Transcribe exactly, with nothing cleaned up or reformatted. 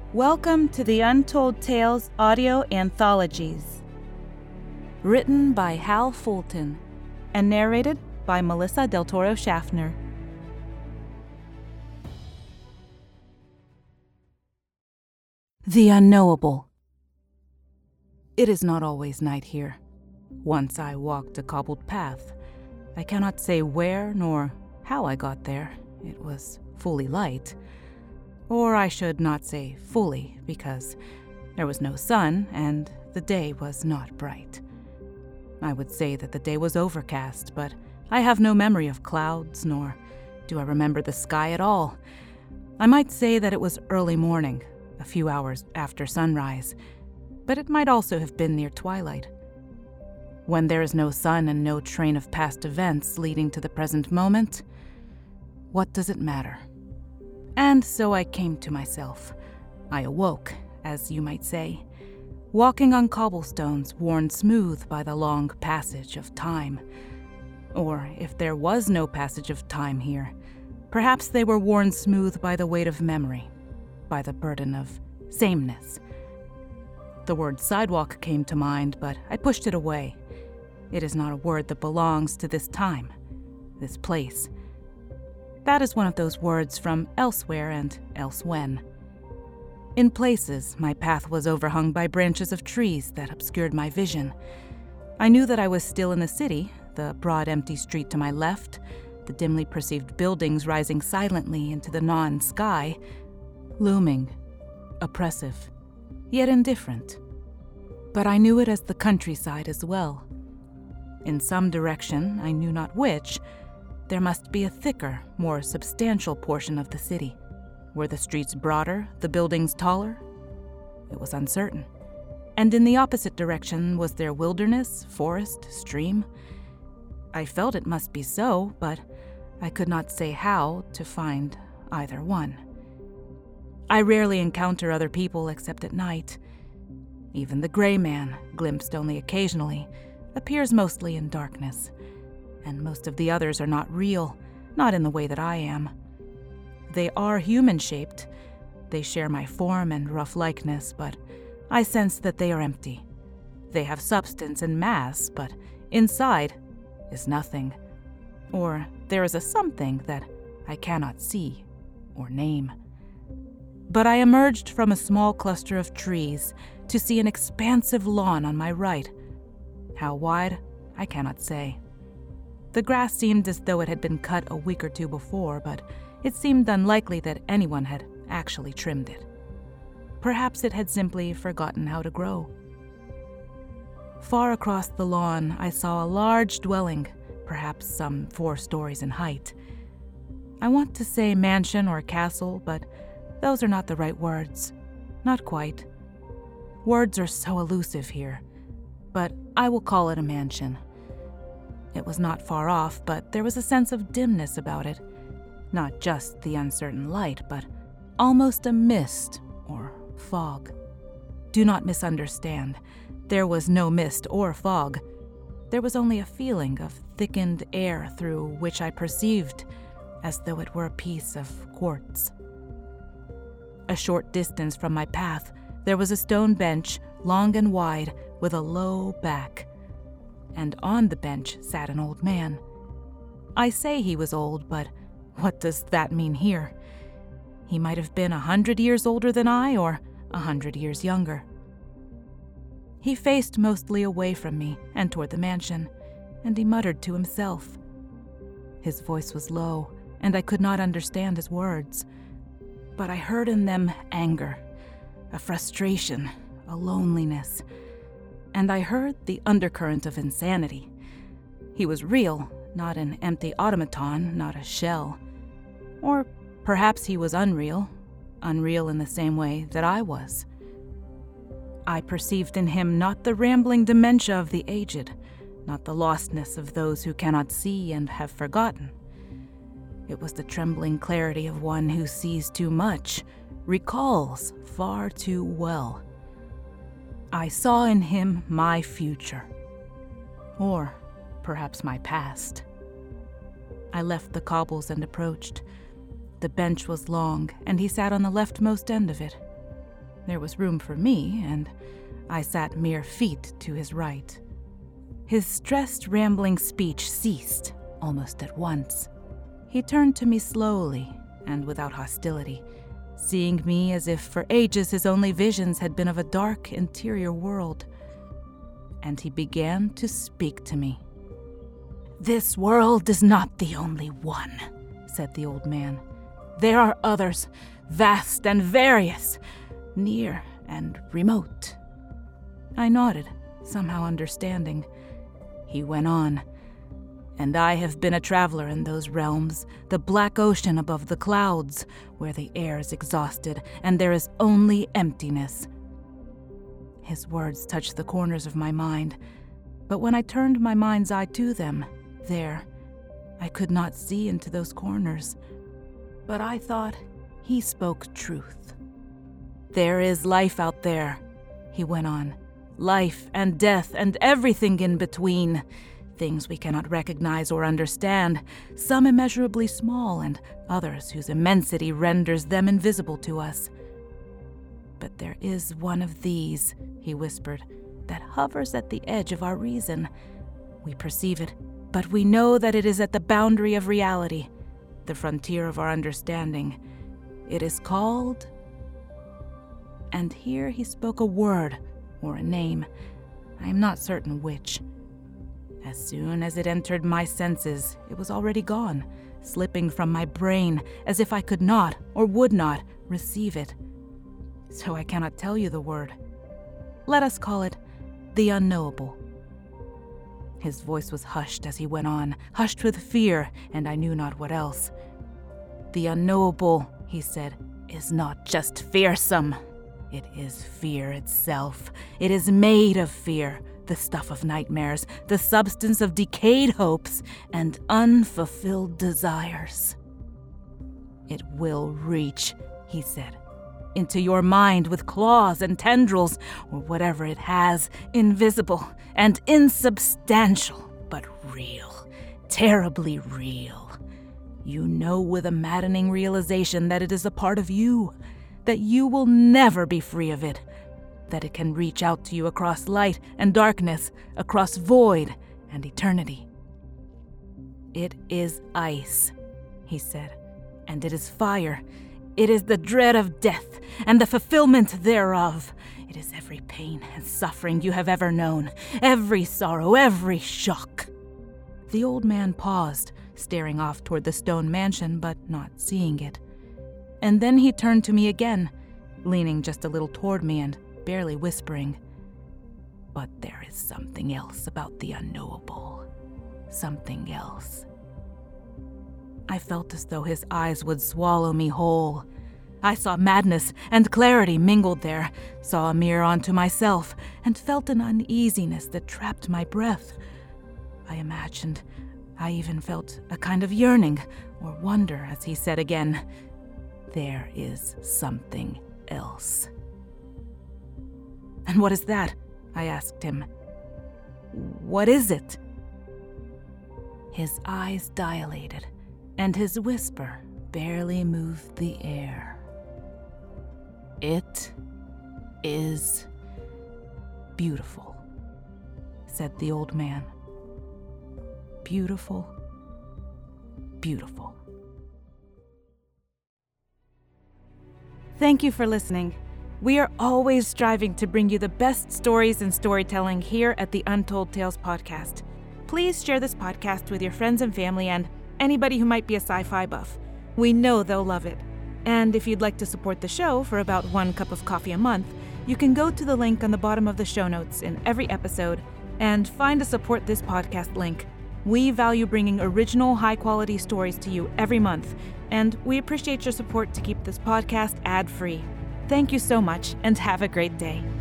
Welcome to the Untold Tales audio anthologies. Written by Hal Fulton and narrated by Melissa Del Toro Schaffner. The Unknowable. It is not always night here. Once I walked a cobbled path. I cannot say where nor how I got there. It was fully light. Or I should not say fully, because there was no sun and the day was not bright. I would say that the day was overcast, but I have no memory of clouds, nor do I remember the sky at all. I might say that it was early morning, a few hours after sunrise, but it might also have been near twilight. When there is no sun and no train of past events leading to the present moment, what does it matter? And so I came to myself. I awoke, as you might say, walking on cobblestones worn smooth by the long passage of time. Or if there was no passage of time here, perhaps they were worn smooth by the weight of memory, by the burden of sameness. The word sidewalk came to mind, but I pushed it away. It is not a word that belongs to this time, this place. That is one of those words from elsewhere and elsewhen. In places, my path was overhung by branches of trees that obscured my vision. I knew that I was still in the city, the broad empty street to my left, the dimly perceived buildings rising silently into the neon sky, looming, oppressive, yet indifferent. But I knew it as the countryside as well. In some direction, I knew not which, there must be a thicker, more substantial portion of the city. Were the streets broader, the buildings taller? It was uncertain. And in the opposite direction, was there wilderness, forest, stream? I felt it must be so, but I could not say how to find either one. I rarely encounter other people except at night. Even the gray man, glimpsed only occasionally, appears mostly in darkness. And most of the others are not real, not in the way that I am. They are human-shaped. They share my form and rough likeness, but I sense that they are empty. They have substance and mass, but inside is nothing. Or there is a something that I cannot see or name. But I emerged from a small cluster of trees to see an expansive lawn on my right. How wide, I cannot say. The grass seemed as though it had been cut a week or two before, but it seemed unlikely that anyone had actually trimmed it. Perhaps it had simply forgotten how to grow. Far across the lawn, I saw a large dwelling, perhaps some four stories in height. I want to say mansion or castle, but those are not the right words. Not quite. Words are so elusive here, but I will call it a mansion. It was not far off, but there was a sense of dimness about it. Not just the uncertain light, but almost a mist or fog. Do not misunderstand. There was no mist or fog. There was only a feeling of thickened air through which I perceived as though it were a piece of quartz. A short distance from my path, there was a stone bench, long and wide, with a low back. And on the bench sat an old man. I say he was old, but what does that mean here? He might have been a hundred years older than I, or a hundred years younger. He faced mostly away from me and toward the mansion, and he muttered to himself. His voice was low, and I could not understand his words, but I heard in them anger, a frustration, a loneliness, and I heard the undercurrent of insanity. He was real, not an empty automaton, not a shell. Or perhaps he was unreal, unreal in the same way that I was. I perceived in him not the rambling dementia of the aged, not the lostness of those who cannot see and have forgotten. It was the trembling clarity of one who sees too much, recalls far too well. I saw in him my future, or perhaps my past. I left the cobbles and approached. The bench was long, and he sat on the leftmost end of it. There was room for me, and I sat mere feet to his right. His stressed, rambling speech ceased almost at once. He turned to me slowly and without hostility, seeing me as if for ages his only visions had been of a dark interior world. And he began to speak to me. "This world is not the only one," said the old man. "There are others, vast and various, near and remote." I nodded, somehow understanding. He went on. "And I have been a traveler in those realms, the black ocean above the clouds, where the air is exhausted and there is only emptiness." His words touched the corners of my mind, but when I turned my mind's eye to them, there, I could not see into those corners. But I thought he spoke truth. "There is life out there," he went on. "Life and death and everything in between. Things we cannot recognize or understand, some immeasurably small and others whose immensity renders them invisible to us. But there is one of these," he whispered, "that hovers at the edge of our reason. We perceive it, but we know that it is at the boundary of reality, the frontier of our understanding. It is called..." And here he spoke a word, or a name. I am not certain which. As soon as it entered my senses, it was already gone, slipping from my brain as if I could not, or would not, receive it. So I cannot tell you the word. Let us call it the unknowable. His voice was hushed as he went on, hushed with fear, and I knew not what else. "The unknowable," he said, "is not just fearsome. It is fear itself. It is made of fear, the stuff of nightmares, the substance of decayed hopes and unfulfilled desires. It will reach," he said, "into your mind with claws and tendrils, or whatever it has, invisible and insubstantial, but real, terribly real. You know with a maddening realization that it is a part of you, that you will never be free of it, that it can reach out to you across light and darkness, across void and eternity. It is ice," he said, "and it is fire. It is the dread of death and the fulfillment thereof. It is every pain and suffering you have ever known, every sorrow, every shock." The old man paused, staring off toward the stone mansion, but not seeing it. And then he turned to me again, leaning just a little toward me and barely whispering, "But there is something else about the unknowable. Something else." I felt as though his eyes would swallow me whole. I saw madness and clarity mingled there, saw a mirror onto myself, and felt an uneasiness that trapped my breath. I imagined, I even felt a kind of yearning or wonder as he said again, "There is something else." "And what is that?" I asked him. "What is it?" His eyes dilated, and his whisper barely moved the air. "It is beautiful," said the old man. "Beautiful, beautiful." Thank you for listening. We are always striving to bring you the best stories and storytelling here at the Untold Tales podcast. Please share this podcast with your friends and family and anybody who might be a sci-fi buff. We know they'll love it. And if you'd like to support the show for about one cup of coffee a month, you can go to the link on the bottom of the show notes in every episode and find a support this podcast link. We value bringing original, high-quality stories to you every month, and we appreciate your support to keep this podcast ad-free. Thank you so much, and have a great day.